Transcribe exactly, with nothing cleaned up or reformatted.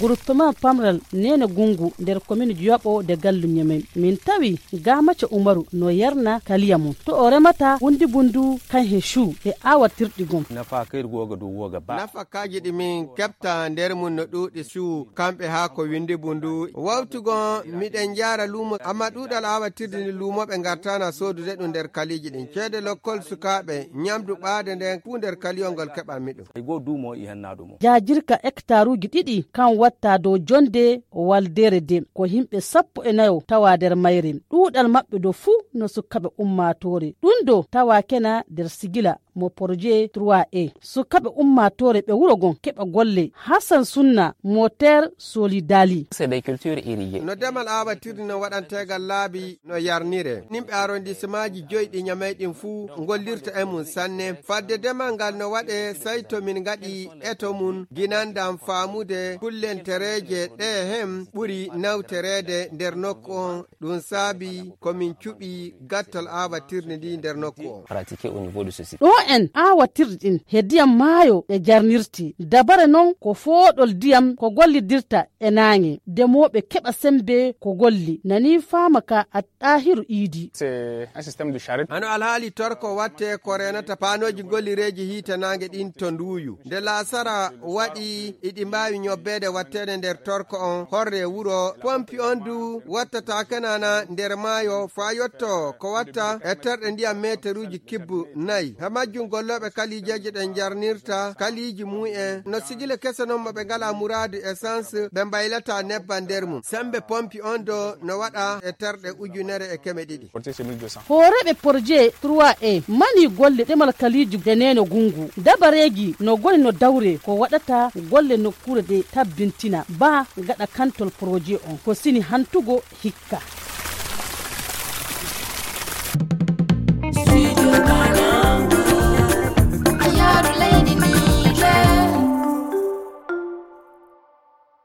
groupement pamral nene gungu der commune Diobo de gallu nyame min tawi gamace umaru no yarna kaliyamu to ore mata wundi bundu kan heshu e awatirdi gum nafa kayr goga do woga ba nafa kaji di min kepta nder mun no dudi shu kambe ha ko windi bundu wawtugo miden jara lumo amma dudal awatirdi ni lumo be gartana sodude dum der kaliji din cede lokol sukabe nyamdu baade den fu der kaliyongol keba mido e go dumo i hanna dumo jajirka hectaruji didi kan watta do jonde waldere de ko himbe sappo e nayo tawa der mayrin dudal mabbe do fu no sukabe ummatore dundo tawa kena der sigila mo projet trois A sukabe ummatore be wurogon keba golle Hassan Sunna moteur solidali c'est des cultures irriguées no demal awatirdi no wadantegal laabi no yarnire nimbe arrondissementi joydi nyameydin fu ngollirta e mun sanne fadde demal ngal no wade sayto min ngadi eto mun ginandam faamude kullentereje de hem buri nawterede der nokku on dun saabi komin cubi gattal awatirdi ndi der nokku on pratiquer au niveau de ce site do en awatirdi hediyam maayo e jarnirti dabare non ko fodol diyam ko gollidirta e naange demobe keba sembe ko golli nani famaka at tahiru idi c'est un système de charrette ano alhali torko watte ko renata panoji gollireji hita nange din to nduyu de la sara wadi idi mbawi nyobbede wattede der torko on horre wuro pompi ondu wattata kanana der mayo fa yotto ko watta e terde ndiyam meteruji kibbu nayi hamajjum gollobe kalijeje den jarnirta kaliji mu'en no sigile kese non mabe ngala muradu essence be mbaylata nebban der mum sembe pompi ondo no wada e terde ujunere e keme didi horebe projet trois A mani golle demal kaliji deneno gungu dabaregi no gol no dawre ko wadata golle no kurde tabbintina ba gada kantol projet on ko sini hantugo hikka